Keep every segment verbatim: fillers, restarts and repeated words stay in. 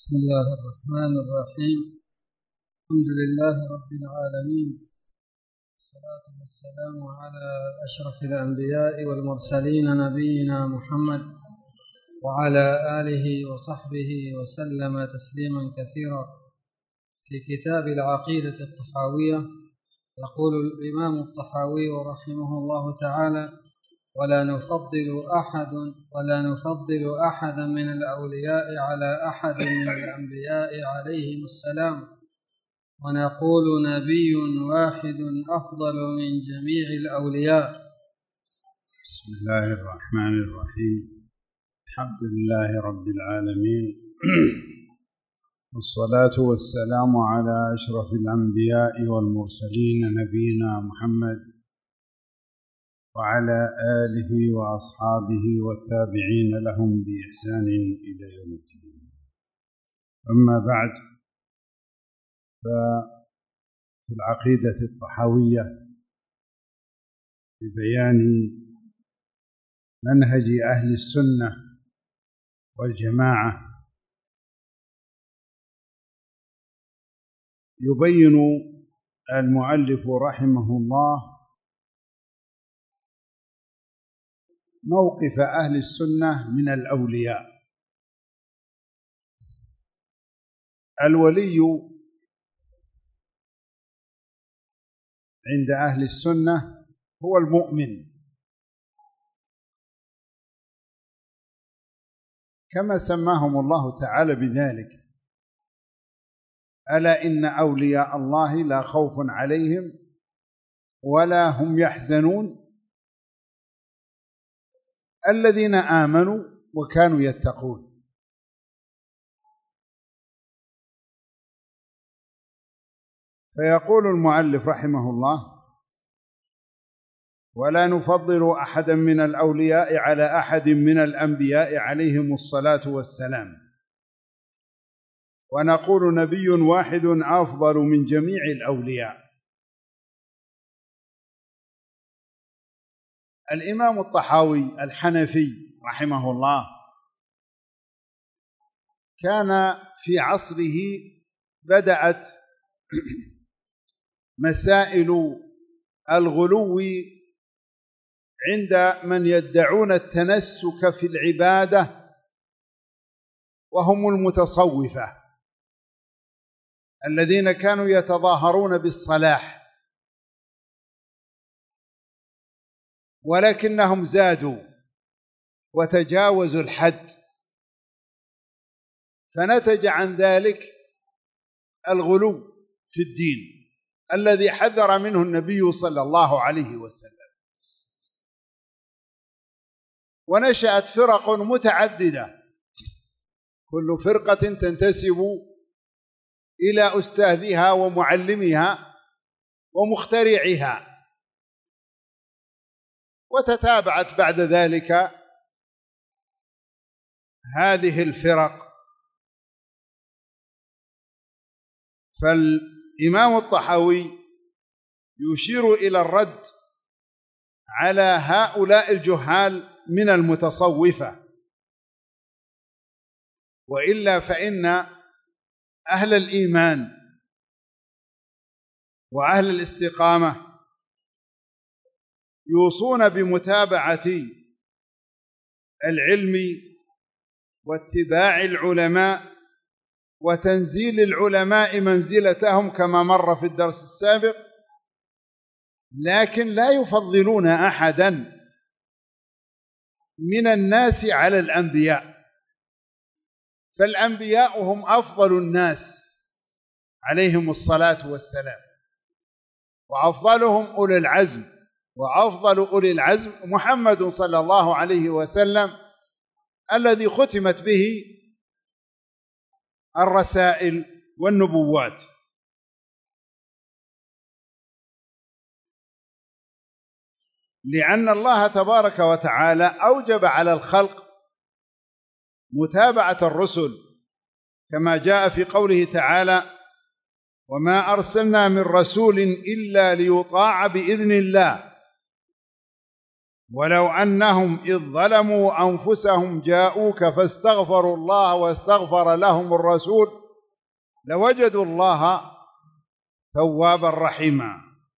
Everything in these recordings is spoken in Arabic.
بسم الله الرحمن الرحيم. الحمد لله رب العالمين، والصلاة والسلام على أشرف الأنبياء والمرسلين نبينا محمد وعلى آله وصحبه وسلم تسليما كثيرا. في كتاب العقيدة الطحاوية يقول الإمام الطحاوي رحمه الله تعالى: ولا نفضل أحد ولا نفضل أحدا من الأولياء على أحد من الأنبياء عليهم السلام، ونقول نبي واحد أفضل من جميع الأولياء. بسم الله الرحمن الرحيم. الحمد لله رب العالمين، والصلاة والسلام على أشرف الأنبياء والمرسلين نبينا محمد وعلى آله وأصحابه والتابعين لهم بإحسان إلى يوم الدين. أما بعد، ففي العقيدة الطحاوية ببيان منهج أهل السنة والجماعة يبين المؤلف رحمه الله موقف أهل السنة من الأولياء. الولي عند أهل السنة هو المؤمن، كما سماهم الله تعالى بذلك: ألا إن أولياء الله لا خوف عليهم ولا هم يحزنون الذين آمنوا وكانوا يتقون. فيقول المؤلف رحمه الله: ولا نفضل أحدا من الأولياء على أحد من الأنبياء عليهم الصلاة والسلام، ونقول نبي واحد أفضل من جميع الأولياء. الإمام الطحاوي الحنفي رحمه الله كان في عصره بدأت مسائل الغلو عند من يدعون التنسك في العبادة، وهم المتصوفة الذين كانوا يتظاهرون بالصلاح، ولكنهم زادوا وتجاوزوا الحد، فنتج عن ذلك الغلو في الدين الذي حذر منه النبي صلى الله عليه وسلم. ونشأت فرق متعددة، كل فرقة تنتسب إلى أستاذها ومعلمها ومخترعها، وتتابعت بعد ذلك هذه الفرق. فالإمام الطحاوي يشير إلى الرد على هؤلاء الجهال من المتصوفة، وإلا فإن أهل الإيمان وأهل الاستقامة يوصون بمتابعة العلم واتباع العلماء وتنزيل العلماء منزلتهم كما مر في الدرس السابق، لكن لا يفضلون أحدا من الناس على الأنبياء، فالأنبياء هم أفضل الناس عليهم الصلاة والسلام، وأفضلهم أولي العزم، وأفضل أولي العزم محمد صلى الله عليه وسلم الذي ختمت به الرسائل والنبوات. لأن الله تبارك وتعالى أوجب على الخلق متابعة الرسل، كما جاء في قوله تعالى: وما أرسلنا من رسول إلا ليطاع بإذن الله. ولو أنهم إذ ظلموا أنفسهم جاءوك فاستغفروا الله واستغفر لهم الرسول لوجدوا الله توابا رحيما.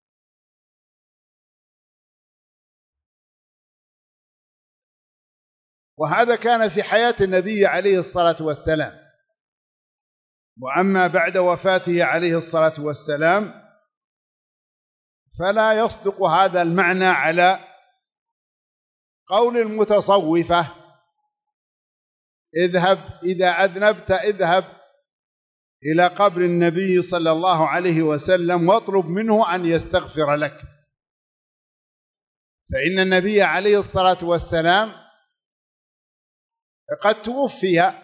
وهذا كان في حياة النبي عليه الصلاة والسلام. وأما بعد وفاته عليه الصلاة والسلام فلا يصدق هذا المعنى على قول المتصوفة: اذهب إذا أذنبت اذهب إلى قبر النبي صلى الله عليه وسلم واطلب منه أن يستغفر لك، فإن النبي عليه الصلاة والسلام قد توفي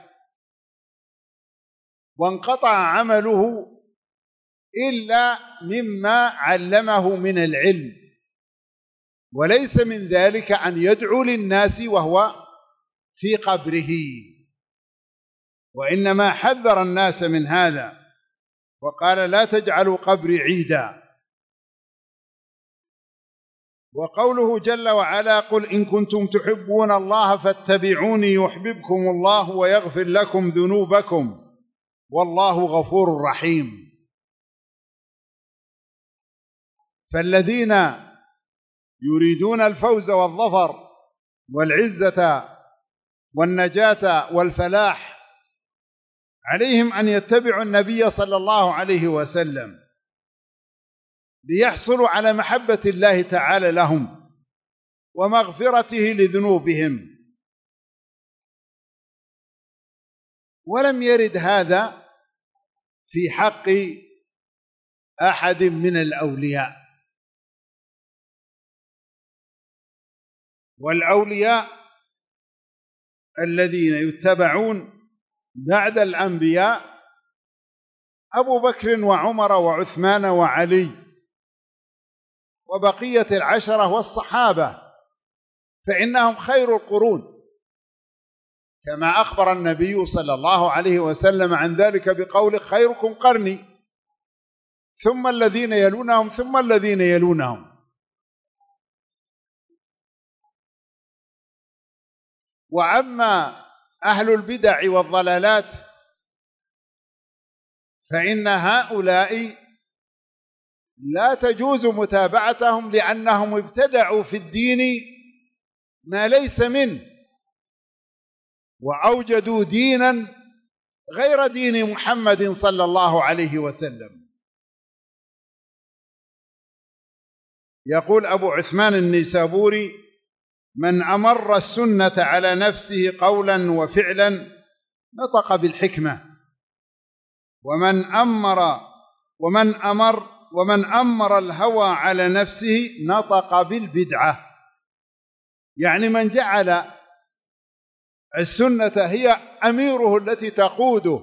وانقطع عمله إلا مما علمه من العلم، وليس من ذلك أن يدعو للناس وهو في قبره، وإنما حذر الناس من هذا وقال: لا تجعلوا قبري عيدا. وقوله جل وعلا: قل إن كنتم تحبون الله فاتبعوني يحببكم الله ويغفر لكم ذنوبكم والله غفور رحيم. فالذين يريدون الفوز والظفر والعزة والنجاة والفلاح عليهم أن يتبعوا النبي صلى الله عليه وسلم ليحصلوا على محبة الله تعالى لهم ومغفرته لذنوبهم. ولم يرد هذا في حق أحد من الأولياء، والأولياء الذين يتبعون بعد الأنبياء أبو بكر وعمر وعثمان وعلي وبقية العشرة والصحابة، فإنهم خير القرون، كما أخبر النبي صلى الله عليه وسلم عن ذلك بقوله: خيركم قرني ثم الذين يلونهم ثم الذين يلونهم. وأما أهل البدع والضلالات فإن هؤلاء لا تجوز متابعتهم، لأنهم ابتدعوا في الدين ما ليس منه وأوجدوا دينا غير دين محمد صلى الله عليه وسلم. يقول أبو عثمان النيسابوري: من أمر السنة على نفسه قولا وفعلا نطق بالحكمة، ومن أمر ومن أمر ومن أمر الهوى على نفسه نطق بالبدعة. يعني من جعل السنة هي أميره التي تقوده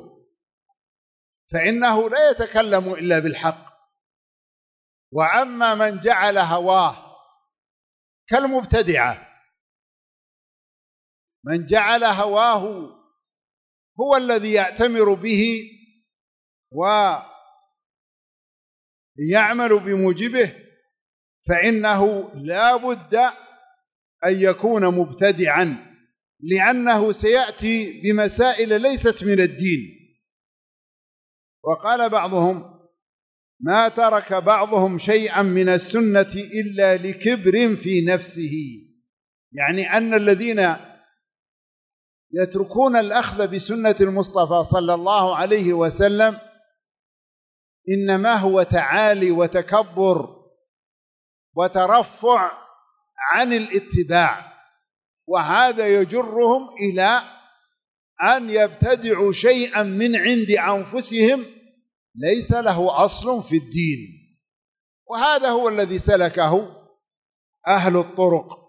فإنه لا يتكلم إلا بالحق. وأما من جعل هواه كالمبتدعة، من جعل هواه هو الذي يأتمر به ويعمل بموجبه، فإنه لا بد أن يكون مبتدعا، لأنه سيأتي بمسائل ليست من الدين. وقال بعضهم: ما ترك بعضهم شيئا من السنة إلا لكبر في نفسه، يعني أن الذين يتركون الأخذ بسنة المصطفى صلى الله عليه وسلم إنما هو تعالي وتكبر وترفع عن الاتباع، وهذا يجرهم إلى أن يبتدعوا شيئا من عند أنفسهم ليس له أصل في الدين، وهذا هو الذي سلكه أهل الطرق.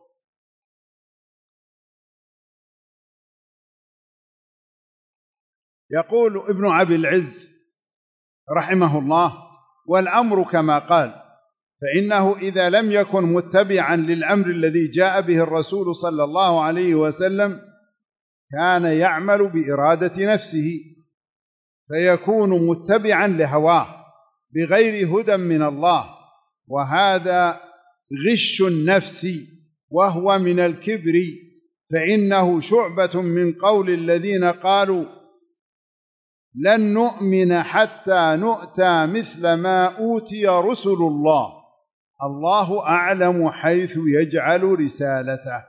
يقول ابن أبي العز رحمه الله: والأمر كما قال، فإنه إذا لم يكن متبعا للأمر الذي جاء به الرسول صلى الله عليه وسلم كان يعمل بإرادة نفسه، فيكون متبعا لهواه بغير هدى من الله، وهذا غش النفس وهو من الكبر، فإنه شعبة من قول الذين قالوا لن نؤمن حتى نؤتى مثل ما أوتي رسل الله، الله أعلم حيث يجعل رسالته.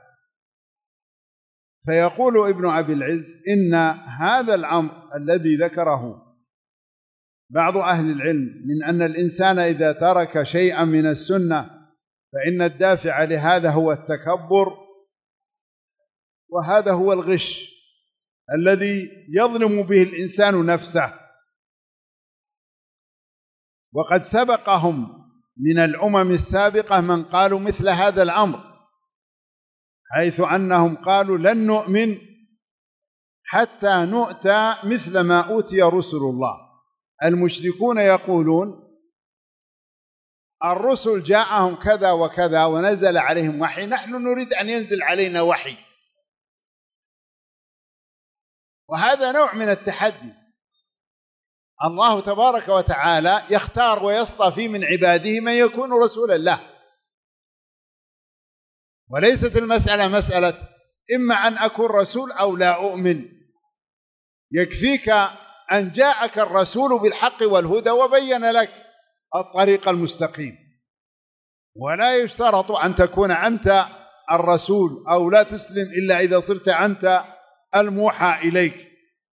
فيقول ابن أبي العز إن هذا الأمر الذي ذكره بعض أهل العلم من أن الإنسان إذا ترك شيئا من السنة فإن الدافع لهذا هو التكبر، وهذا هو الغش الذي يظلم به الإنسان نفسه. وقد سبقهم من الأمم السابقة من قالوا مثل هذا الأمر، حيث أنهم قالوا لن نؤمن حتى نؤتى مثل ما أوتي رسل الله. المشركون يقولون الرسل جاءهم كذا وكذا ونزل عليهم وحي، نحن نريد أن ينزل علينا وحي. وهذا نوع من التحدي. الله تبارك وتعالى يختار ويصطفي من عباده من يكون رسولا له، وليست المسألة مسألة إما أن أكون رسول أو لا أؤمن، يكفيك أن جاءك الرسول بالحق والهدى وبين لك الطريق المستقيم، ولا يشترط أن تكون أنت الرسول أو لا تسلم إلا إذا صرت أنت الموحى إليك.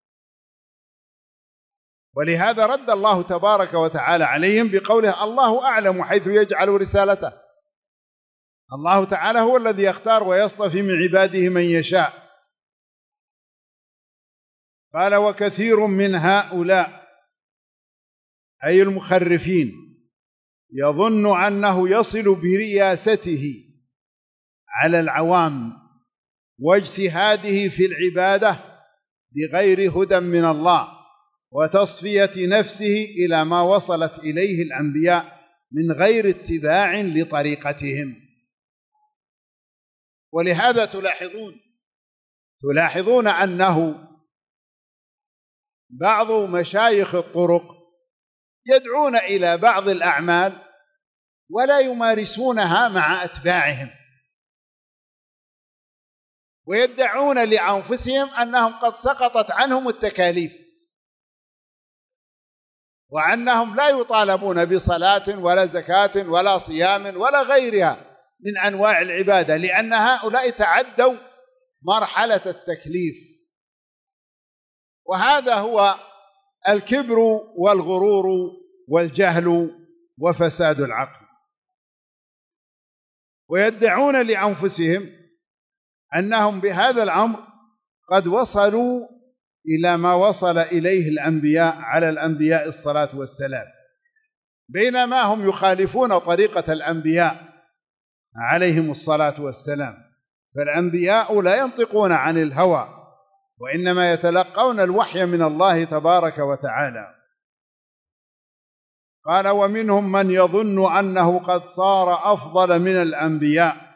ولهذا رد الله تبارك وتعالى عليهم بقوله الله أعلم حيث يجعل رسالته. الله تعالى هو الذي يختار ويصطفي من عباده من يشاء. قال وكثير من هؤلاء أي المخرفين يظن أنه يصل برياسته على العوام واجتهاده في العبادة بغير هدى من الله وتصفية نفسه إلى ما وصلت إليه الأنبياء من غير اتباع لطريقتهم. ولهذا تلاحظون تلاحظون أنه بعض مشايخ الطرق يدعون إلى بعض الأعمال ولا يمارسونها مع أتباعهم، ويدعون لأنفسهم أنهم قد سقطت عنهم التكاليف، وأنهم لا يطالبون بصلاة ولا زكاة ولا صيام ولا غيرها من أنواع العبادة، لأن هؤلاء تعدوا مرحلة التكليف. وهذا هو الكبر والغرور والجهل وفساد العقل. ويدعون لأنفسهم أنهم بهذا الأمر قد وصلوا إلى ما وصل إليه الأنبياء على الأنبياء الصلاة والسلام، بينما هم يخالفون طريقة الأنبياء عليهم الصلاة والسلام. فالأنبياء لا ينطقون عن الهوى، وإنما يتلقون الوحي من الله تبارك وتعالى. قال ومنهم من يظن أنه قد صار أفضل من الأنبياء.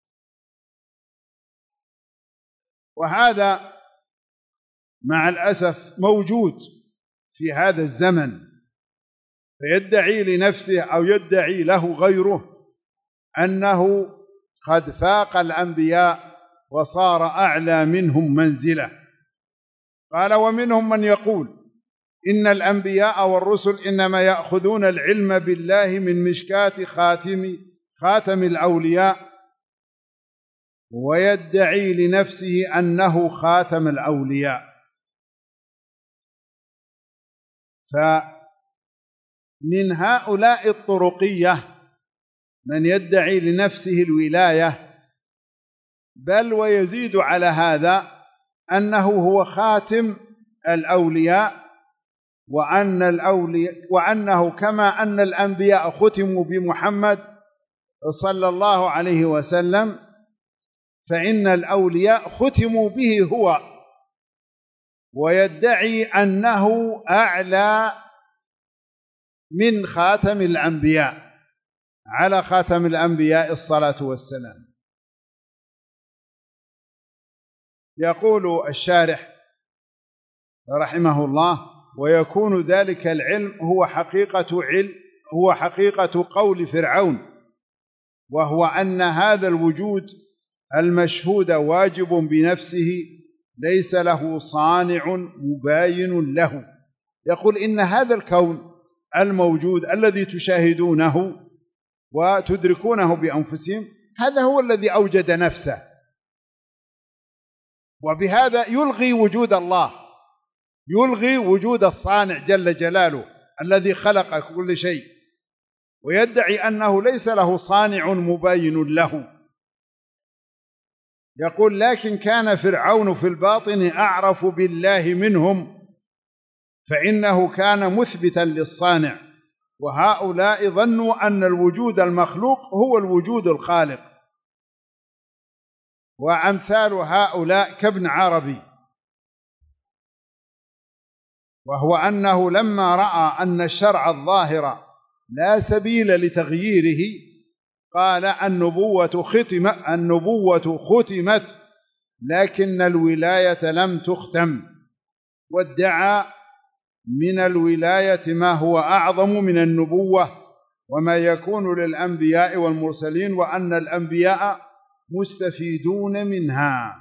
وهذا مع الأسف موجود في هذا الزمن، فيدعي لنفسه أو يدعي له غيره أنه قد فاق الأنبياء وصار أعلى منهم منزلة. قال ومنهم من يقول إن الأنبياء والرسل إنما يأخذون العلم بالله من مشكاة خاتم خاتم الأولياء، ويدعي لنفسه أنه خاتم الأولياء. فمن هؤلاء الطرقية من يدعي لنفسه الولاية، بل ويزيد على هذا أنه هو خاتم الأولياء، وأن الأولياء وأنه كما أن الأنبياء ختموا بمحمد صلى الله عليه وسلم، فإن الأولياء ختموا به هو، ويدعي أنه أعلى من خاتم الأنبياء على خاتم الأنبياء الصلاة والسلام. يقول الشارح رحمه الله ويكون ذلك العلم هو حقيقة علم هو حقيقة قول فرعون، وهو أن هذا الوجود المشهود واجب بنفسه ليس له صانع مباين له. يقول إن هذا الكون الموجود الذي تشاهدونه وتدركونه بأنفسهم هذا هو الذي أوجد نفسه، وبهذا يلغي وجود الله، يلغي وجود الصانع جل جلاله الذي خلق كل شيء، ويدعي أنه ليس له صانع مباين له. يقول لكن كان فرعون في الباطن أعرف بالله منهم، فإنه كان مثبتا للصانع، وهؤلاء ظنوا أن الوجود المخلوق هو الوجود الخالق. وأمثال هؤلاء كابن عربي، وهو أنه لما رأى أن الشرع الظاهر لا سبيل لتغييره قال النبوة ختم النبوة ختمت لكن الولاية لم تختم، وادعى من الولاية ما هو أعظم من النبوة وما يكون للأنبياء والمرسلين، وأن الأنبياء مستفيدون منها.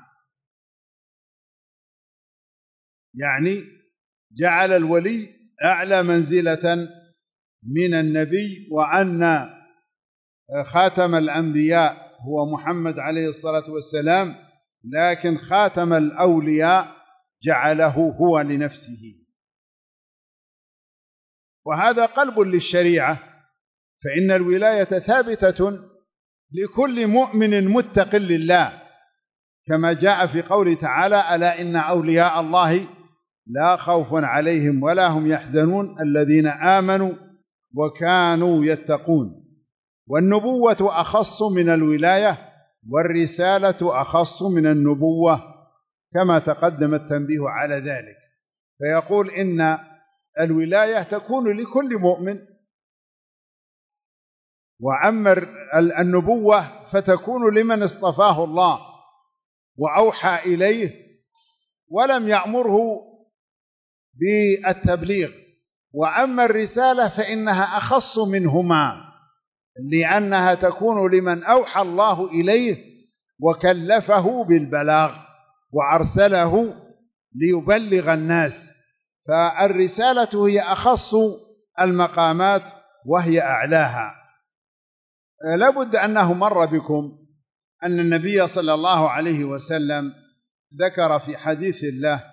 يعني جعل الولي أعلى منزلة من النبي، وأن خاتم الأنبياء هو محمد عليه الصلاة والسلام، لكن خاتم الأولياء جعله هو لنفسه. وهذا قلب للشريعة، فإن الولاية ثابتة لكل مؤمن متق لله، كما جاء في قوله تعالى ألا إن أولياء الله لا خوف عليهم ولا هم يحزنون الذين آمنوا وكانوا يتقون. والنبوة أخص من الولاية، والرسالة أخص من النبوة، كما تقدم التنبيه على ذلك. فيقول إن الولاية تكون لكل مؤمن، وأما النبوة فتكون لمن اصطفاه الله وأوحى إليه ولم يأمره بالتبليغ. وأما الرسالة فإنها أخص منهما، لأنها تكون لمن أوحى الله إليه وكلفه بالبلاغ وأرسله ليبلغ الناس. فالرسالة هي أخص المقامات وهي أعلاها. لابد أنه مر بكم أن النبي صلى الله عليه وسلم ذكر في حديث الله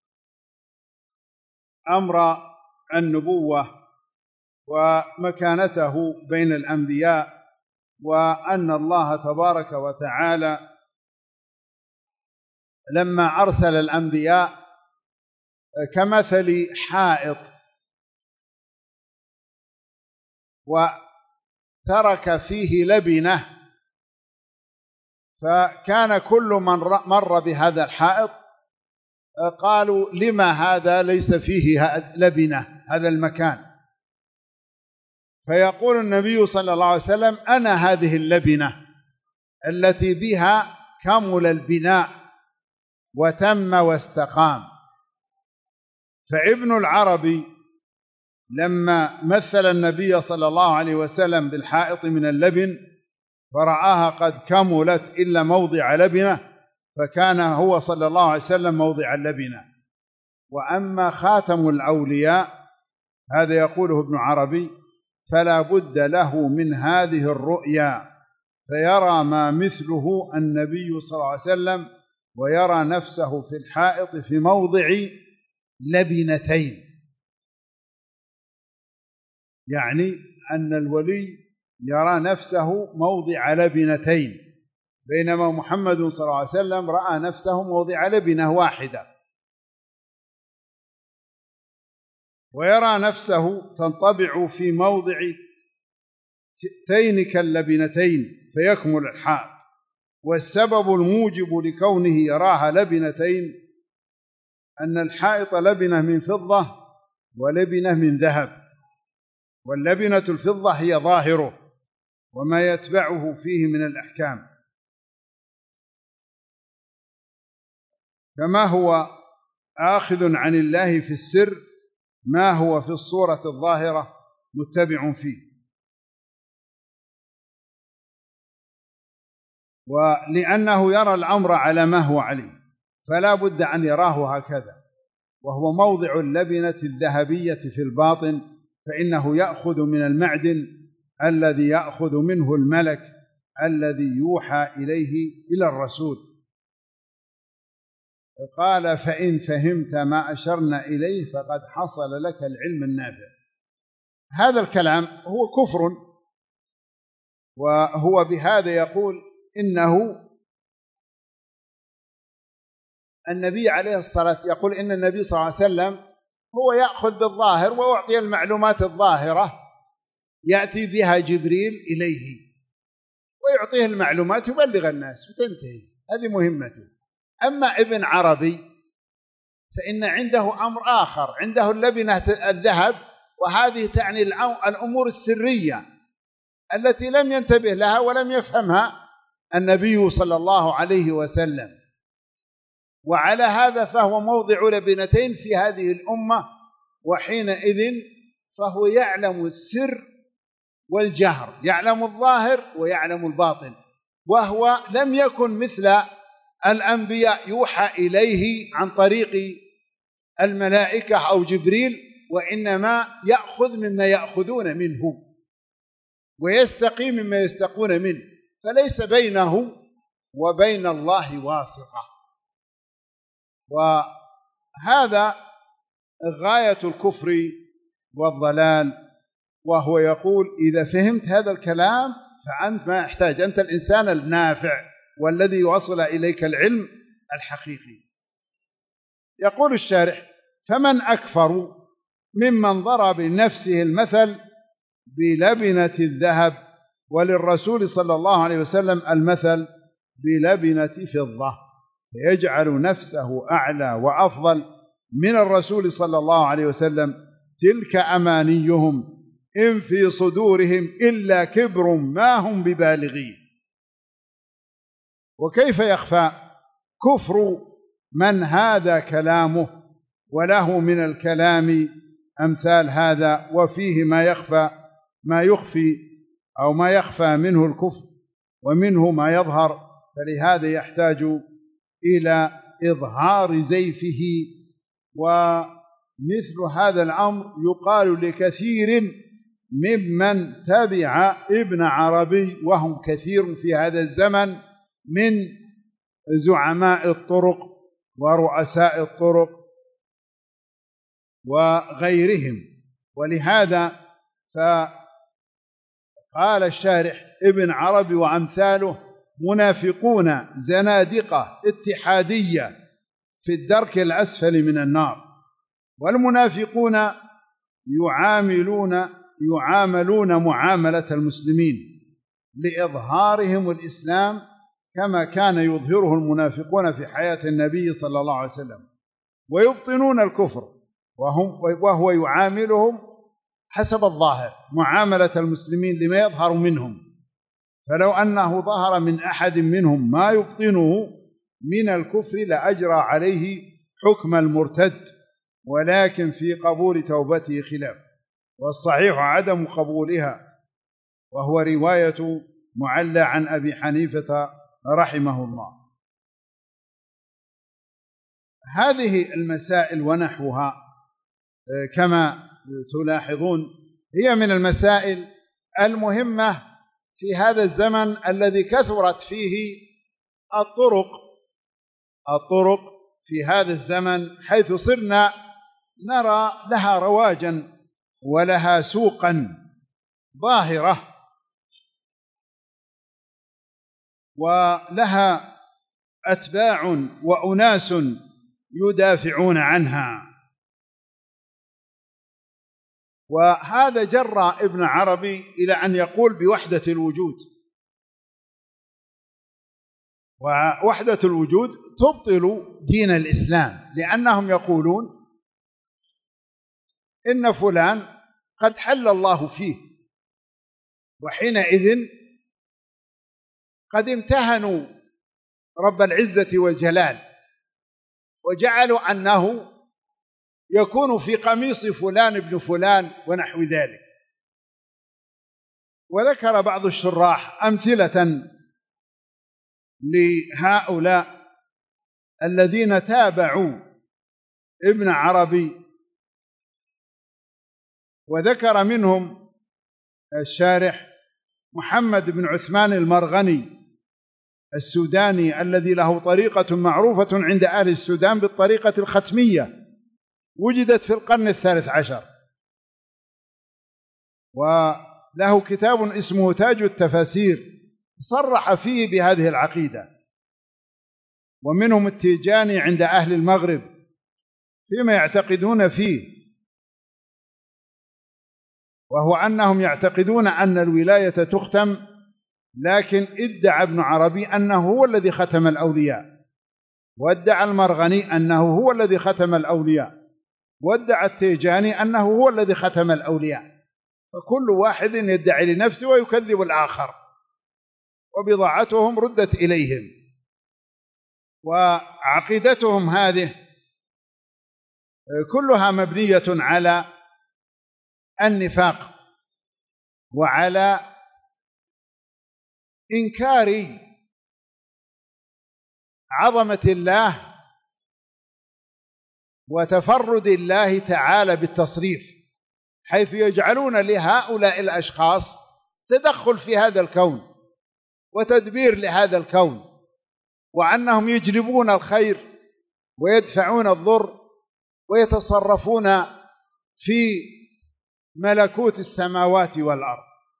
أمر النبوة ومكانته بين الأنبياء، وأن الله تبارك وتعالى لما أرسل الأنبياء كمثل حائط وترك فيه لبنة، فكان كل من مر بهذا الحائط قالوا لما هذا ليس فيه لبنة هذا المكان؟ فيقول النبي صلى الله عليه وسلم أنا هذه اللبنة التي بها كمل البناء وتم واستقام. فابن العربي لما مثل النبي صلى الله عليه وسلم بالحائط من اللبن فرآها قد كملت إلا موضع لبنة، فكان هو صلى الله عليه وسلم موضع اللبنة. وأما خاتم الأولياء هذا يقوله ابن عربي فلا بد له من هذه الرؤيا، فيرى ما مثله النبي صلى الله عليه وسلم ويرى نفسه في الحائط في موضع لبنتين، يعني أن الولي يرى نفسه موضع لبنتين، بينما محمد صلى الله عليه وسلم رأى نفسه موضع لبنة واحدة، ويرى نفسه تنطبع في موضع تين كاللبنتين فيكمل الحائط. والسبب الموجب لكونه يراها لبنتين أن الحائط لبنة من فضة ولبنة من ذهب، واللبنة الفضة هي ظاهره وما يتبعه فيه من الأحكام، كما هو آخذ عن الله في السر ما هو في الصورة الظاهرة متبع فيه. ولأنه يرى الأمر على ما هو عليه فلا بد أن يراه هكذا، وهو موضع اللبنة الذهبية في الباطن، فإنه يأخذ من المعدن الذي يأخذ منه الملك الذي يوحى إليه إلى الرسول. قال: فإن فهمت ما أشرنا إليه فقد حصل لك العلم النافع. هذا الكلام هو كفر، وهو بهذا يقول إنه النبي عليه الصلاة يقول إن النبي صلى الله عليه وسلم هو يأخذ بالظاهر ويعطي المعلومات الظاهرة يأتي بها جبريل إليه ويعطيه المعلومات يبلغ الناس وتنتهي، هذه مهمته. أما ابن عربي فإن عنده أمر آخر، عنده اللبنة الذهب، وهذه تعني الأمور السرية التي لم ينتبه لها ولم يفهمها النبي صلى الله عليه وسلم. وعلى هذا فهو موضع لبنتين في هذه الأمة، وحينئذ فهو يعلم السر والجهر، يعلم الظاهر ويعلم الباطن، وهو لم يكن مثل الأنبياء يوحى إليه عن طريق الملائكة أو جبريل، وإنما يأخذ مما يأخذون منه ويستقي مما يستقون منه، فليس بينه وبين الله واسطة. وهذا غاية الكفر والضلال. وهو يقول: إذا فهمت هذا الكلام فأنت ما يحتاج، أنت الإنسان النافع والذي يوصل إليك العلم الحقيقي. يقول الشارح: فمن أكفر ممن ضرب لنفسه المثل بلبنة الذهب، وللرسول صلى الله عليه وسلم المثل بلبنة فضة، فيجعل نفسه أعلى وأفضل من الرسول صلى الله عليه وسلم. تلك أمانيهم إن في صدورهم إلا كبر ما هم ببالغين. وكيف يخفى كفر من هذا كلامه وله من الكلام أمثال هذا، وفيه ما يخفى ما يخفي أو ما يخفى منه الكفر ومنه ما يظهر، فلهذا يحتاج إلى إظهار زيفه. ومثل هذا الأمر يقال لكثير ممن تبع ابن عربي، وهم كثير في هذا الزمن من زعماء الطرق ورؤساء الطرق وغيرهم. ولهذا فقال الشارح: ابن عربي وأمثاله منافقون زنادقة اتحادية في الدرك الأسفل من النار. والمنافقون يعاملون يعاملون معاملة المسلمين لإظهارهم الإسلام كما كان يظهره المنافقون في حياة النبي صلى الله عليه وسلم، ويبطنون الكفر وهم وهو يعاملهم حسب الظاهر معاملة المسلمين لما يظهر منهم. فلو أنه ظهر من أحد منهم ما يبطنه من الكفر لأجرى عليه حكم المرتد، ولكن في قبول توبته خلاف، والصحيح عدم قبولها، وهو رواية معلى عن أبي حنيفة رحمه الله. هذه المسائل ونحوها كما تلاحظون هي من المسائل المهمة في هذا الزمن الذي كثرت فيه الطرق الطرق في هذا الزمن، حيث صرنا نرى لها رواجا ولها سوقا ظاهرة ولها أتباع وأناس يدافعون عنها. وهذا جرى ابن عربي إلى أن يقول بوحدة الوجود، ووحدة الوجود تبطل دين الإسلام، لأنهم يقولون إن فلان قد حل الله فيه، وحينئذ قد امتهنوا رب العزة والجلال وجعلوا أنه يكون في قميص فلان ابن فلان ونحو ذلك. وذكر بعض الشراح أمثلة لهؤلاء الذين تابعوا ابن عربي، وذكر منهم الشارح محمد بن عثمان المرغني السوداني الذي له طريقة معروفة عند أهل السودان بالطريقة الختمية، وجدت في القرن الثالث عشر، وله كتاب اسمه تاج التفاسير صرح فيه بهذه العقيدة. ومنهم التيجاني عند أهل المغرب فيما يعتقدون فيه، وهو أنهم يعتقدون أن الولاية تختم، لكن ادعى ابن عربي أنه هو الذي ختم الأولياء، وادعى المرغني أنه هو الذي ختم الأولياء، وادعى التيجاني أنه هو الذي ختم الأولياء، فكل واحد يدعي لنفسه ويكذب الآخر، وبضاعتهم ردت إليهم. وعقيدتهم هذه كلها مبنية على النفاق وعلى إنكار عظمة الله وتفرد الله تعالى بالتصريف، حيث يجعلون لهؤلاء الأشخاص تدخل في هذا الكون وتدبير لهذا الكون، وأنهم يجلبون الخير ويدفعون الضر ويتصرفون في ملكوت السماوات والأرض.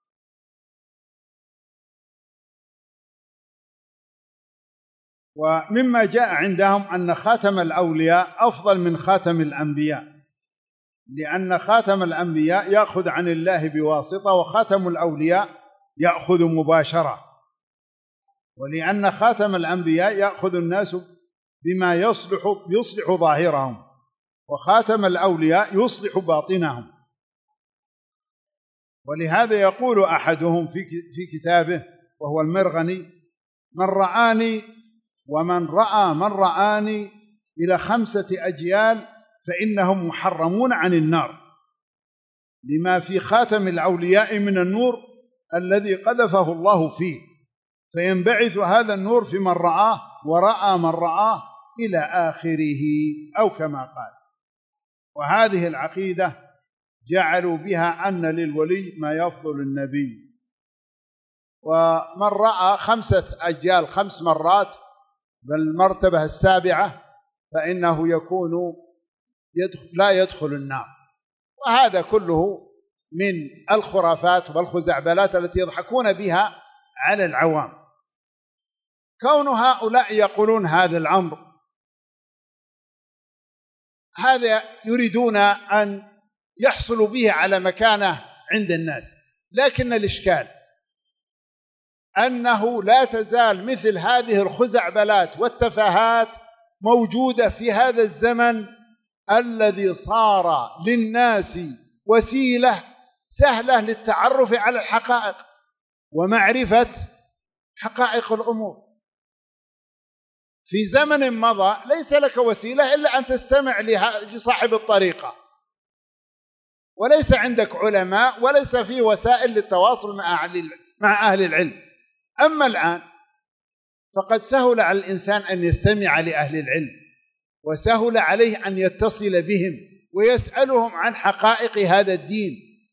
ومما جاء عندهم أن خاتم الأولياء أفضل من خاتم الأنبياء، لأن خاتم الأنبياء يأخذ عن الله بواسطة، وخاتم الأولياء يأخذ مباشرة، ولأن خاتم الأنبياء يأخذ الناس بما يصلح يصلح ظاهرهم، وخاتم الأولياء يصلح باطنهم. ولهذا يقول أحدهم في في كتابه وهو المرغني: من رآني ومن رأى من رآني إلى خمسة أجيال فإنهم محرمون عن النار، لما في خاتم الأولياء من النور الذي قذفه الله فيه، فينبعث هذا النور في من رآه ورأى من رآه إلى آخره، أو كما قال. وهذه العقيدة جعلوا بها أن للولي ما يفضل النبي، ومن رأى خمسة أجيال خمس مرات بالمرتبة السابعة فإنه يكون يدخل لا يدخل النار. وهذا كله من الخرافات والخزعبلات التي يضحكون بها على العوام. كون هؤلاء يقولون هذا الأمر، هذا يريدون أن يحصلوا به على مكانة عند الناس، لكن الإشكال أنه لا تزال مثل هذه الخزعبلات والتفاهات موجودة في هذا الزمن الذي صار للناس وسيلة سهلة للتعرف على الحقائق ومعرفة حقائق الأمور. في زمن مضى ليس لك وسيلة إلا أن تستمع لصاحب الطريقة، وليس عندك علماء، وليس في وسائل للتواصل مع أهل العلم. أما الآن فقد سهل على الإنسان أن يستمع لأهل العلم، وسهل عليه أن يتصل بهم ويسألهم عن حقائق هذا الدين،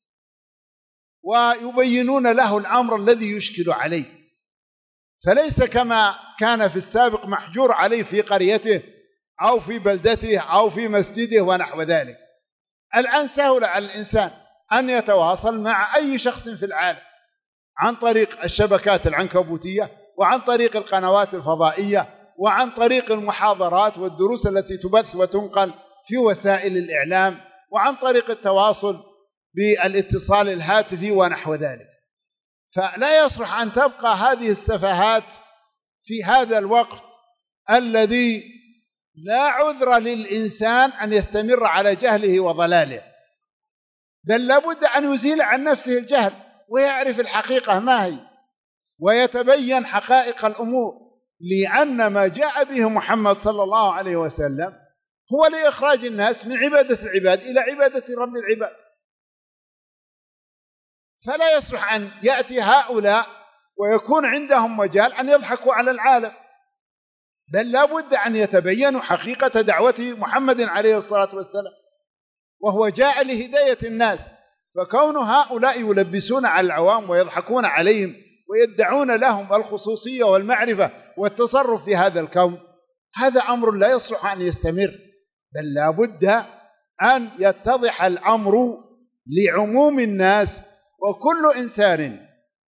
ويبينون له الأمر الذي يشكل عليه، فليس كما كان في السابق محجور عليه في قريته أو في بلدته أو في مسجده ونحو ذلك. الآن سهل على الإنسان أن يتواصل مع أي شخص في العالم عن طريق الشبكات العنكبوتية، وعن طريق القنوات الفضائية، وعن طريق المحاضرات والدروس التي تبث وتنقل في وسائل الإعلام، وعن طريق التواصل بالاتصال الهاتفي ونحو ذلك. فلا يصلح أن تبقى هذه السفاهات في هذا الوقت الذي لا عذر للإنسان أن يستمر على جهله وضلاله، بل لابد أن يزيل عن نفسه الجهل ويعرف الحقيقة ما هي، ويتبين حقائق الأمور، لأن ما جاء به محمد صلى الله عليه وسلم هو لإخراج الناس من عبادة العباد إلى عبادة رب العباد. فلا يصلح أن يأتي هؤلاء ويكون عندهم مجال أن يضحكوا على العالم، بل لا بد أن يتبينوا حقيقة دعوة محمد عليه الصلاة والسلام، وهو جاء لهداية الناس. فكون هؤلاء يلبسون على العوام ويضحكون عليهم ويدعون لهم الخصوصية والمعرفة والتصرف في هذا الكون، هذا أمر لا يصلح أن يستمر، بل لا بد أن يتضح الأمر لعموم الناس، وكل إنسان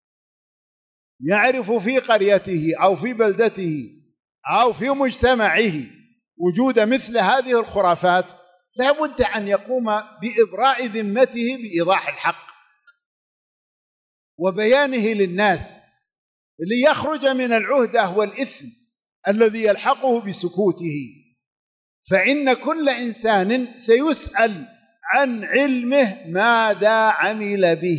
يعرف في قريته أو في بلدته أو في مجتمعه وجود مثل هذه الخرافات لا بد أن يقوم بإبراء ذمته بإيضاح الحق وبيانه للناس ليخرج من العهدة والإثم الذي يلحقه بسكوته. فإن كل إنسان سيسأل عن علمه ماذا عمل به.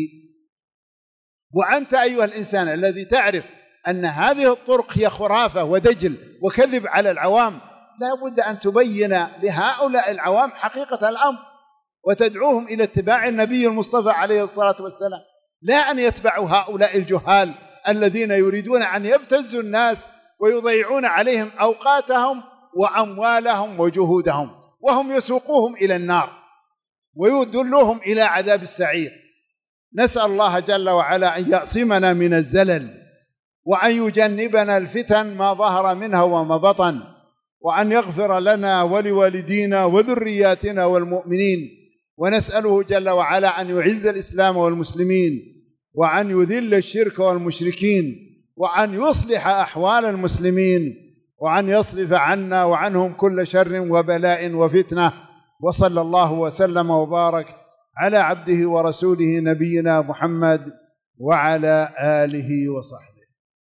وأنت أيها الإنسان الذي تعرف أن هذه الطرق هي خرافة ودجل وكذب على العوام، لا بد أن تبين لهؤلاء العوام حقيقة الأمر وتدعوهم إلى اتباع النبي المصطفى عليه الصلاة والسلام، لا أن يتبعوا هؤلاء الجهال الذين يريدون أن يبتزوا الناس ويضيعون عليهم أوقاتهم وأموالهم وجهودهم، وهم يسوقوهم إلى النار ويدلوهم إلى عذاب السعير. نسأل الله جل وعلا أن يعصمنا من الزلل، وأن يجنبنا الفتن ما ظهر منها وما بطن، وأن يغفر لنا ولوالدينا وذرياتنا والمؤمنين. ونسأله جل وعلا أن يعز الإسلام والمسلمين، وأن يذل الشرك والمشركين، وأن يصلح أحوال المسلمين، وأن يصرف عنا وعنهم كل شر وبلاء وفتنة. وصلى الله وسلم وبارك على عبده ورسوله نبينا محمد وعلى آله وصحبه.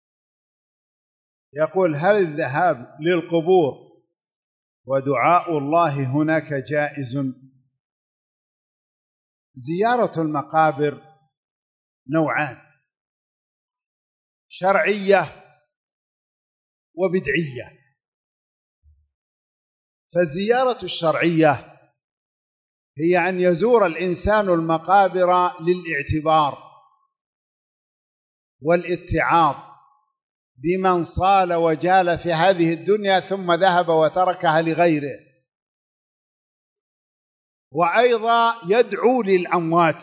يقول: هل الذهاب للقبور ودعاء الله هناك جائز؟ زيارة المقابر نوعان: شرعية وبدعية. فالزيارة الشرعية هي أن يزور الإنسان المقابر للاعتبار والاتعاظ بمن صال وجال في هذه الدنيا ثم ذهب وتركها لغيره، وأيضا يدعو للأموات،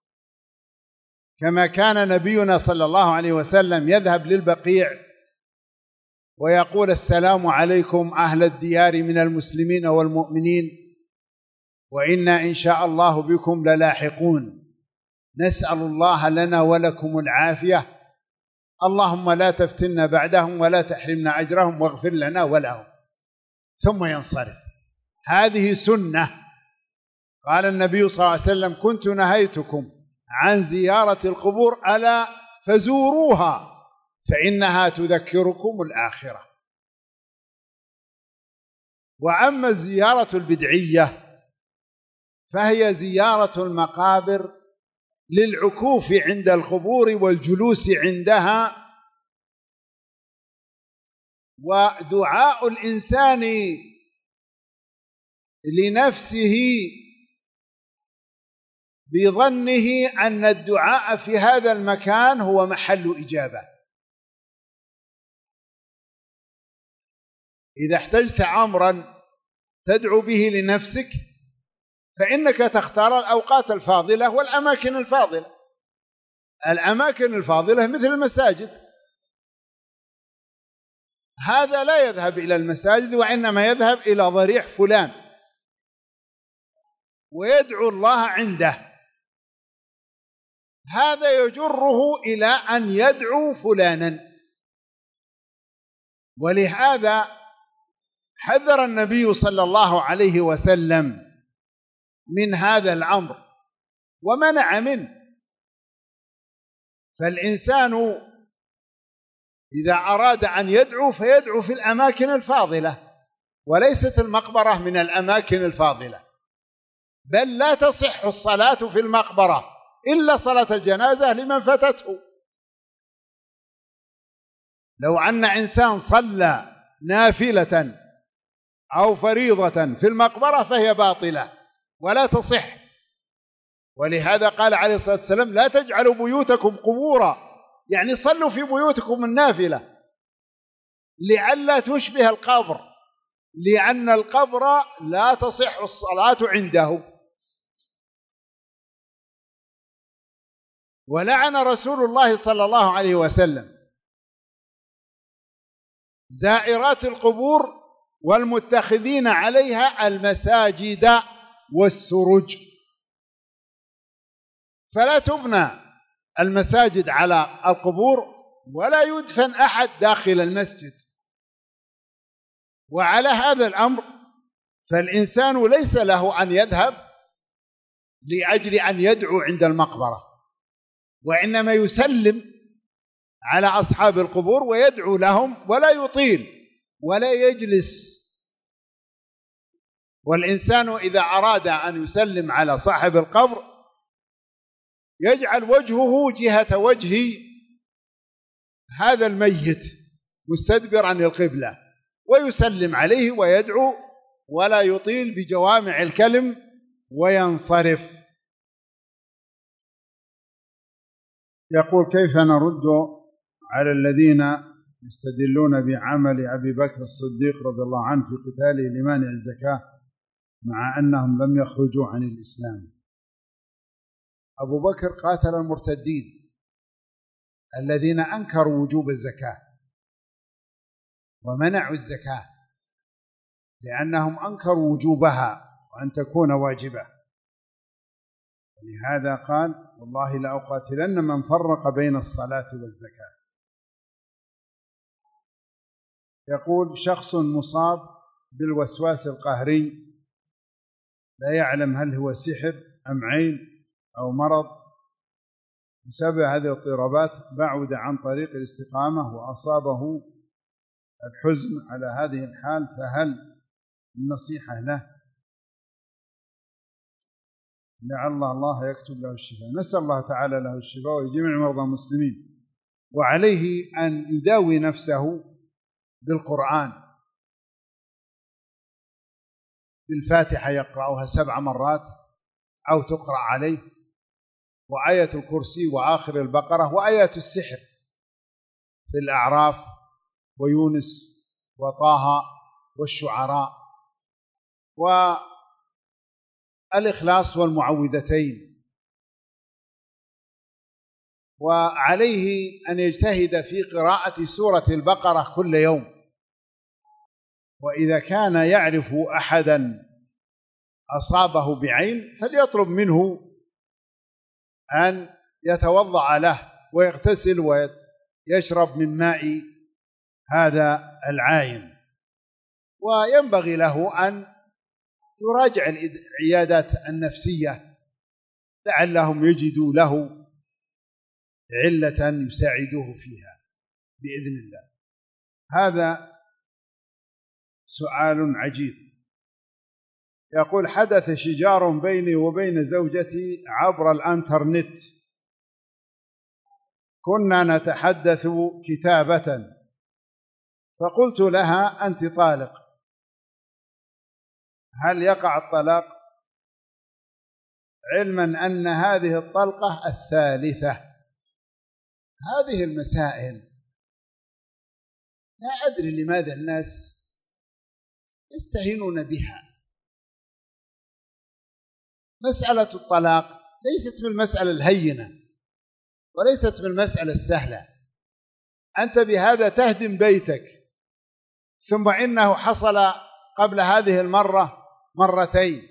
كما كان نبينا صلى الله عليه وسلم يذهب للبقيع ويقول: السلام عليكم أهل الديار من المسلمين والمؤمنين، وإنا إن شاء الله بكم للاحقون، نسأل الله لنا ولكم العافية، اللهم لا تفتنا بعدهم ولا تحرمنا أجرهم واغفر لنا ولهم، ثم ينصرف. هذه سنة. قال النبي صلى الله عليه وسلم: كنت نهيتكم عن زيارة القبور ألا فزوروها فإنها تذكركم الآخرة. وأما الزيارة البدعية فهي زيارة المقابر للعكوف عند القبور والجلوس عندها، ودعاء الإنسان لنفسه بظنه أن الدعاء في هذا المكان هو محل إجابة. إذا احتجت أمرا تدعو به لنفسك فإنك تختار الأوقات الفاضلة والأماكن الفاضلة. الأماكن الفاضلة مثل المساجد، هذا لا يذهب إلى المساجد وإنما يذهب إلى ضريح فلان ويدعو الله عنده، هذا يجره إلى أن يدعو فلانا. ولهذا حذر النبي صلى الله عليه وسلم من هذا الأمر ومنع منه. فالإنسان إذا أراد أن يدعو فيدعو في الأماكن الفاضلة، وليست المقبرة من الأماكن الفاضلة، بل لا تصح الصلاة في المقبرة إلا صلاة الجنازة لمن فاتته. لو أن إنسان صلى نافلة أو فريضة في المقبرة فهي باطلة ولا تصح. ولهذا قال عليه الصلاة والسلام: لا تجعلوا بيوتكم قبورا يعني صلوا في بيوتكم النافلة لئلا تشبه القبر، لأن القبر لا تصح الصلاة عنده. ولعن رسول الله صلى الله عليه وسلم زائرات القبور والمتخذين عليها المساجد والسرج. فلا تبنى المساجد على القبور ولا يدفن أحد داخل المسجد. وعلى هذا الأمر فالإنسان ليس له أن يذهب لأجل أن يدعو عند المقبرة، وإنما يسلم على أصحاب القبور ويدعو لهم ولا يطيل ولا يجلس. والإنسان إذا أراد أن يسلم على صاحب القبر يجعل وجهه جهة وجه هذا الميت مستدبرا القبلة ويسلم عليه ويدعو ولا يطيل بجوامع الكلم وينصرف. يقول: كيف نرد على الذين يستدلون بعمل أبي بكر الصديق رضي الله عنه في قتاله لمانع الزكاة مع أنهم لم يخرجوا عن الإسلام؟ أبو بكر قاتل المرتدين الذين أنكروا وجوب الزكاة ومنعوا الزكاة لأنهم أنكروا وجوبها وأن تكون واجبة. ولهذا قال: والله لأقاتلن من فرق بين الصلاة والزكاة. يقول: شخص مصاب بالوسواس القهري لا يعلم هل هو سحر أم عين أو مرض، بسبب هذه الاضطرابات بعد عن طريق الاستقامة وأصابه الحزن على هذه الحال، فهل النصيحة له؟ لعل الله يكتب له الشفاء. نسأل الله تعالى له الشفاء ولجميع مرضى المسلمين. وعليه أن يداوي نفسه بالقرآن، بالفاتحة يقرأها سبع مرات أو تقرأ عليه، وآية الكرسي وآخر البقرة وآيات السحر في الأعراف ويونس وطه والشعراء والإخلاص والمعوذتين. وعليه أن يجتهد في قراءة سورة البقرة كل يوم. وإذا كان يعرف أحدا أصابه بعين فليطلب منه أن يتوضأ له ويغتسل ويشرب من ماء هذا العاين. وينبغي له أن يراجع العيادات النفسية لعلهم يجدوا له علة يساعدوه فيها بإذن الله. هذا سؤال عجيب. يقول: حدث شجار بيني وبين زوجتي عبر الانترنت، كنا نتحدث كتابة، فقلت لها: أنت طالق، هل يقع الطلاق؟ علما أن هذه الطلقة الثالثة. هذه المسائل لا أدري لماذا الناس يستهينون بها. مسألة الطلاق ليست من المسألة الهينة وليست من المسألة السهلة. أنت بهذا تهدم بيتك، ثم إنه حصل قبل هذه المرة مرتين،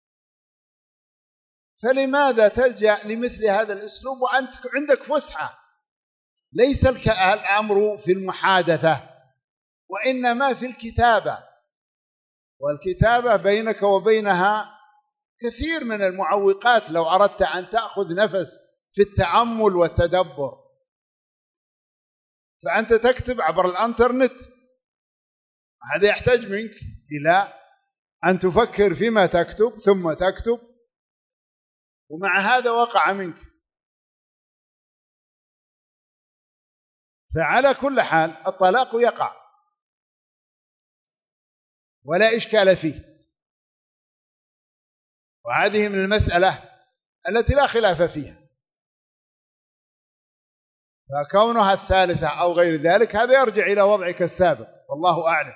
فلماذا تلجأ لمثل هذا الأسلوب وأنت عندك فسحة؟ ليس الأمر في المحادثة وإنما في الكتابة، والكتابة بينك وبينها كثير من المعوقات لو أردت أن تأخذ نفس في التأمل والتدبر. فأنت تكتب عبر الانترنت، هذا يحتاج منك إلى أن تفكر فيما تكتب ثم تكتب، ومع هذا وقع منك. فعلى كل حال الطلاق يقع ولا إشكال فيه، وهذه من المسألة التي لا خلاف فيها. فكونها الثالثة أو غير ذلك هذا يرجع إلى وضعك السابق والله أعلم.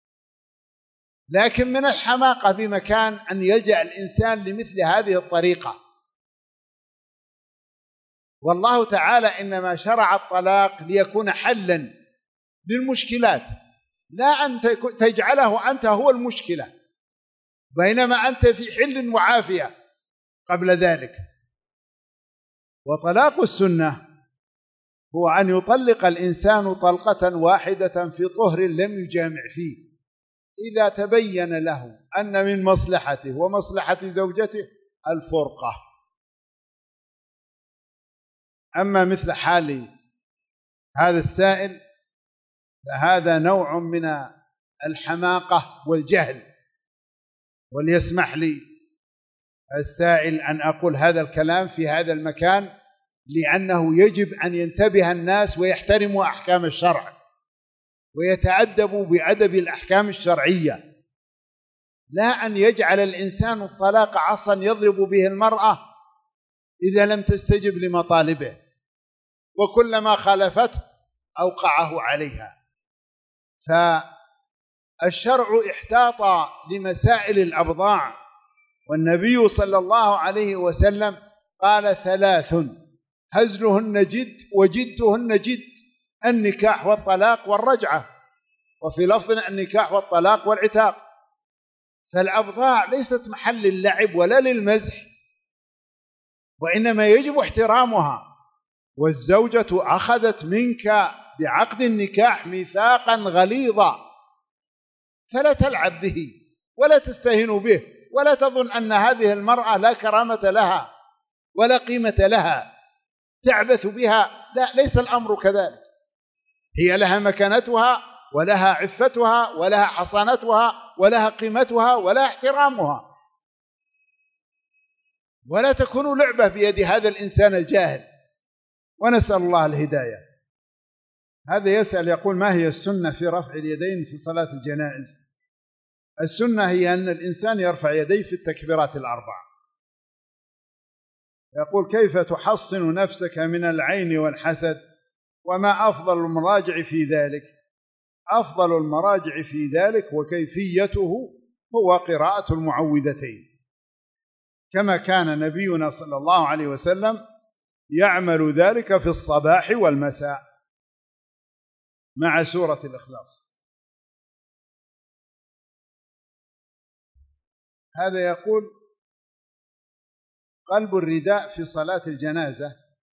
لكن من الحماقة بمكان أن يلجأ الإنسان لمثل هذه الطريقة. والله تعالى إنما شرع الطلاق ليكون حلا للمشكلات، لا أن تجعله أنت هو المشكلة بينما أنت في حل وعافية قبل ذلك. وطلاق السنة هو أن يطلق الإنسان طلقة واحدة في طهر لم يجامع فيه إذا تبين له أن من مصلحته ومصلحة زوجته الفرقة. أما مثل حال هذا السائل فهذا نوع من الحماقة والجهل. وليسمح لي السائل أن أقول هذا الكلام في هذا المكان لأنه يجب أن ينتبه الناس ويحترموا أحكام الشرع ويتأدبوا بأدب الأحكام الشرعية، لا أن يجعل الإنسان الطلاق عصا يضرب به المرأة إذا لم تستجب لمطالبه، وكلما خالفته أوقعه عليها. فالشرع احتاط لمسائل الأبضاع، والنبي صلى الله عليه وسلم قال ثلاث هزلهن جد وجدهن جد: النكاح والطلاق والرجعة، وفي لفظ النكاح والطلاق والعتاق. فالأبضاع ليست محل اللعب ولا للمزح، وإنما يجب احترامها. والزوجة أخذت منك بعقد النكاح ميثاقا غليظا، فلا تلعب به ولا تستهين به ولا تظن أن هذه المرأة لا كرامة لها ولا قيمة لها تعبث بها. لا، ليس الأمر كذلك. هي لها مكانتها ولها عفتها ولها حصانتها ولها قيمتها ولها احترامها، ولا تكون لعبة بيد هذا الإنسان الجاهل. ونسأل الله الهداية. هذا يسأل يقول: ما هي السنة في رفع اليدين في صلاة الجنائز؟ السنة هي أن الإنسان يرفع يديه في التكبيرات الأربع. يقول: كيف تحصن نفسك من العين والحسد، وما أفضل المراجع في ذلك؟ أفضل المراجع في ذلك وكيفيته هو قراءة المعوذتين، كما كان نبينا صلى الله عليه وسلم يعمل ذلك في الصباح والمساء مع سورة الإخلاص. هذا يقول: قلب الرداء في صلاة الجنازة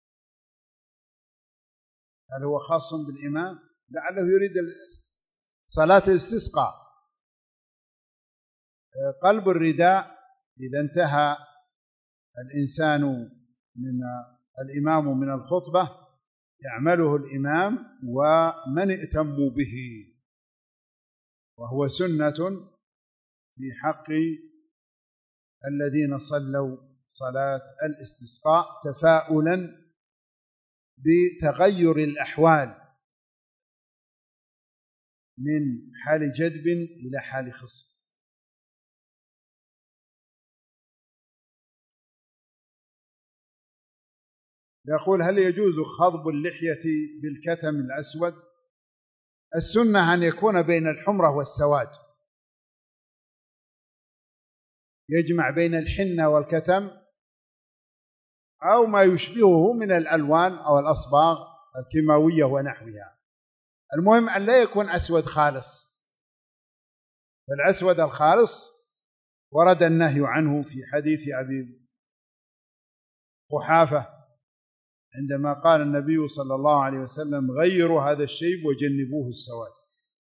هل هو خاص بالإمام؟ لعله يريد صلاة الاستسقاء. قلب الرداء إذا انتهى الإنسان من الإمام من الخطبة يعمله الإمام ومن ائتموا به، وهو سنة في حق الذين صلوا صلاة الاستسقاء تفاؤلا بتغير الأحوال من حال جدب إلى حال خصب. يقول: هل يجوز خضب اللحية بالكتم الأسود؟ السنة أن يكون بين الحمرة والسواد، يجمع بين الحنة والكتم أو ما يشبهه من الألوان أو الأصباغ الكيماوية ونحوها. المهم أن لا يكون أسود خالص، فالأسود الخالص ورد النهي عنه في حديث أبي قحافة عندما قال النبي صلى الله عليه وسلم: غيروا هذا الشيب وجنبوه السواد.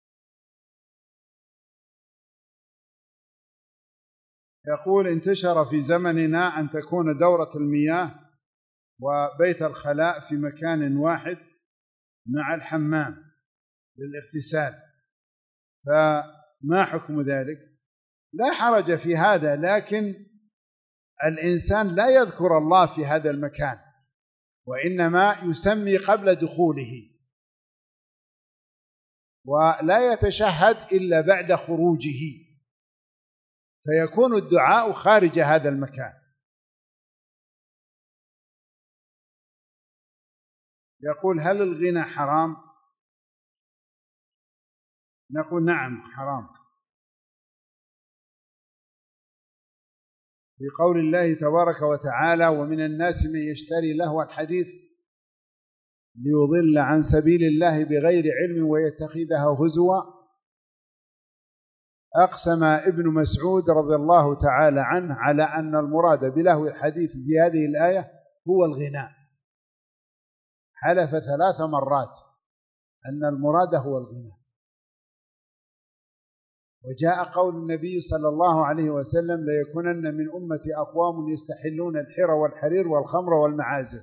يقول: انتشر في زمننا أن تكون دورة المياه وبيت الخلاء في مكان واحد مع الحمام للاغتسال، فما حكم ذلك؟ لا حرج في هذا، لكن الإنسان لا يذكر الله في هذا المكان، وإنما يسمي قبل دخوله، ولا يتشهد إلا بعد خروجه، فيكون الدعاء خارج هذا المكان. يقول: هل الغنى حرام؟ نقول: نعم حرام، في قول الله تبارك وتعالى: ومن الناس من يشتري لهو الحديث ليضل عن سبيل الله بغير علم ويتخذها هزوا. أقسم ابن مسعود رضي الله تعالى عنه على أن المراد بلهو الحديث في هذه الآية هو الغناء، حلف ثلاث مرات أن المراد هو الغناء. وجاء قول النبي صلى الله عليه وسلم: ليكونن من أمتي أقوام يستحلون الحر والحرير والخمر والمعازف.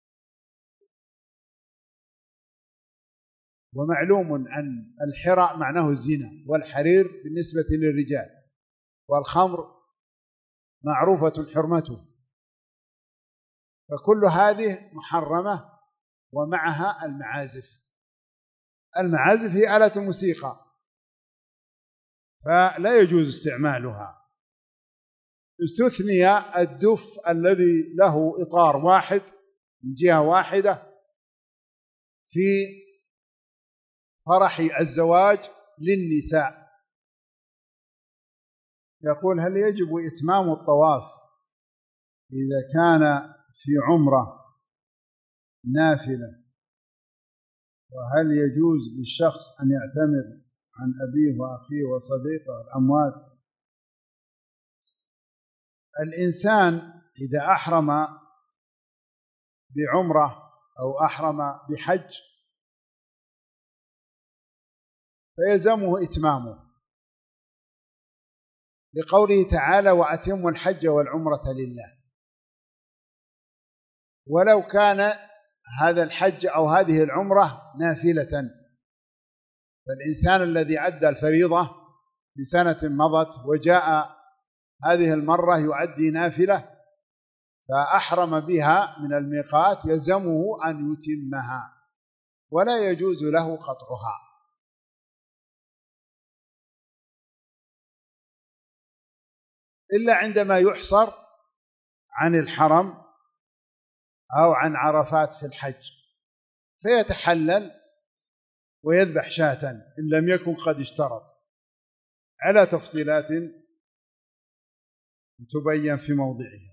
ومعلوم أن الحر معناه الزنا، والحرير بالنسبة للرجال، والخمر معروفة حرمته، فكل هذه محرمة. ومعها المعازف، المعازف هي آلة الموسيقى فلا يجوز استعمالها. استثني الدف الذي له إطار واحد من جهة واحدة في فرح الزواج للنساء. يقول: هل يجب إتمام الطواف إذا كان في عمرة نافلة؟ وهل يجوز للشخص أن يعتمر عن أبيه وأخيه وصديقه الأموات؟ الإنسان إذا أحرم بعمرة أو أحرم بحج فيلزمه إتمامه، لقوله تعالى: وأتموا الحج والعمرة لله. ولو كان هذا الحج أو هذه العمرة نافلة، فالإنسان الذي أدى الفريضة في سنة مضت وجاء هذه المرة يؤدي نافلة فأحرم بها من الميقات يلزمه أن يتمها، ولا يجوز له قطعها. إلا عندما يحصر عن الحرم أو عن عرفات في الحج فيتحلل ويذبح شاة إن لم يكن قد اشترط، على تفصيلات تبين في موضعها.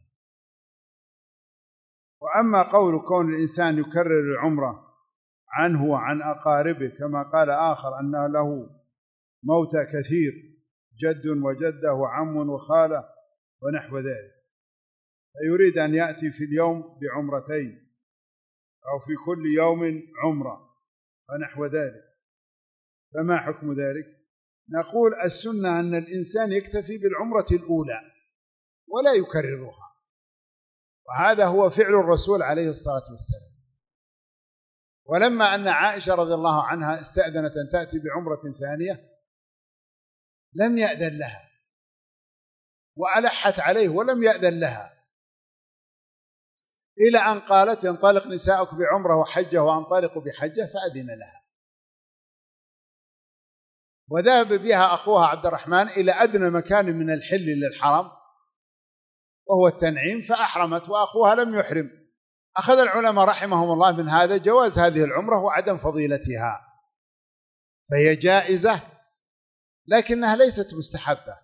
وأما قول كون الإنسان يكرر العمرة عنه وعن أقاربه، كما قال آخر أن له موتى كثير، جد وجدة وعم وخالة ونحو ذلك، فيريد أن يأتي في اليوم بعمرتين أو في كل يوم عمرة ونحو ذلك، فما حكم ذلك؟ نقول: السنة أن الإنسان يكتفي بالعمرة الأولى ولا يكررها، وهذا هو فعل الرسول عليه الصلاة والسلام. ولما أن عائشة رضي الله عنها استأذنت أن تأتي بعمرة ثانية لم يأذن لها، وألحت عليه ولم يأذن لها، إلى أن قالت: انطلق نساؤك بعمرة وحجة وانطلق بحجة، فأذن لها. وذهب بها أخوها عبد الرحمن إلى أدنى مكان من الحل للحرم وهو التنعيم، فأحرمت وأخوها لم يحرم. أخذ العلماء رحمهم الله من هذا جواز هذه العمرة وعدم فضيلتها، فهي جائزة لكنها ليست مستحبة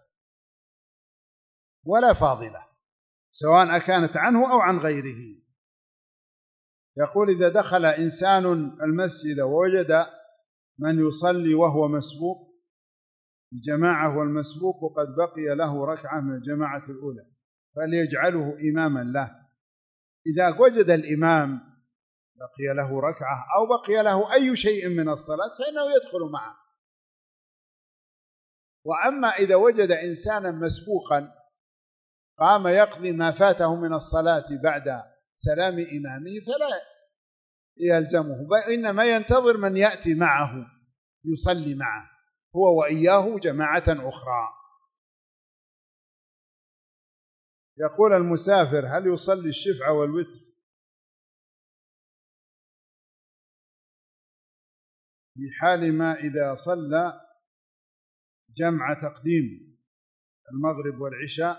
ولا فاضلة، سواء كانت عنه أو عن غيره. يقول: إذا دخل إنسان المسجد ووجد من يصلي وهو مسبوق الجماعة والمسبوق قد بقي له ركعة من الجماعة الأولى، فليجعله إماما له. إذا وجد الإمام بقي له ركعة أو بقي له أي شيء من الصلاة فإنه يدخل معه. وأما إذا وجد إنسانا مسبوقا قام يقضي ما فاته من الصلاة بعد سلام إمامه فلا يلزمه، إنما ينتظر من يأتي معه يصلي معه هو وإياه جماعة أخرى. يقول: المسافر هل يصلي الشفع والوتر في حال ما إذا صلى جمع تقديم المغرب والعشاء؟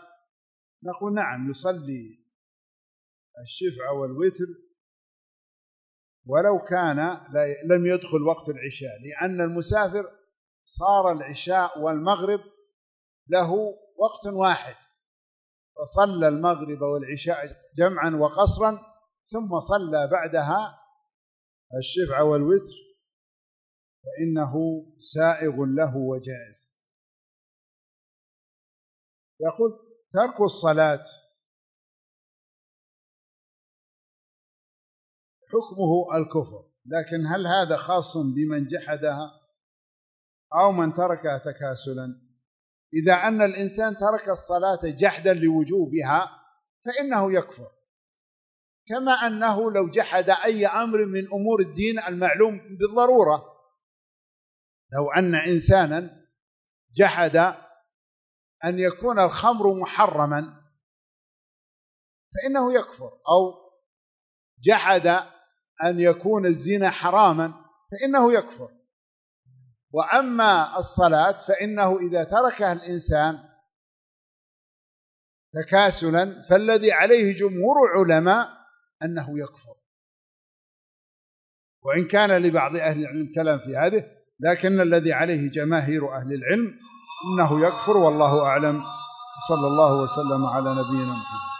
نقول: نعم، يصلي الشفع والوتر ولو كان لم يدخل وقت العشاء، لأن المسافر صار العشاء والمغرب له وقت واحد، فصلى المغرب والعشاء جمعا وقصرا، ثم صلى بعدها الشفع والوتر، فإنه سائغ له وجائز. يقول ترك الصلاة حكمه الكفر، لكن هل هذا خاص بمن جحدها أو من تركها تكاسلا؟ إذا أن الإنسان ترك الصلاة جحدا لوجوبها فإنه يكفر، كما أنه لو جحد أي أمر من أمور الدين المعلوم بالضرورة. لو أن إنسانا جحد أن يكون الخمر محرما فإنه يكفر، أو جحد أن يكون الزنا حراما فإنه يكفر. وأما الصلاة فإنه إذا تركها الإنسان تكاسلا فالذي عليه جمهور العلماء أنه يكفر، وإن كان لبعض أهل العلم كلام في هذه، لكن الذي عليه جماهير أهل العلم أنه يكفر، والله أعلم. صلى الله وسلم على نبينا محمد.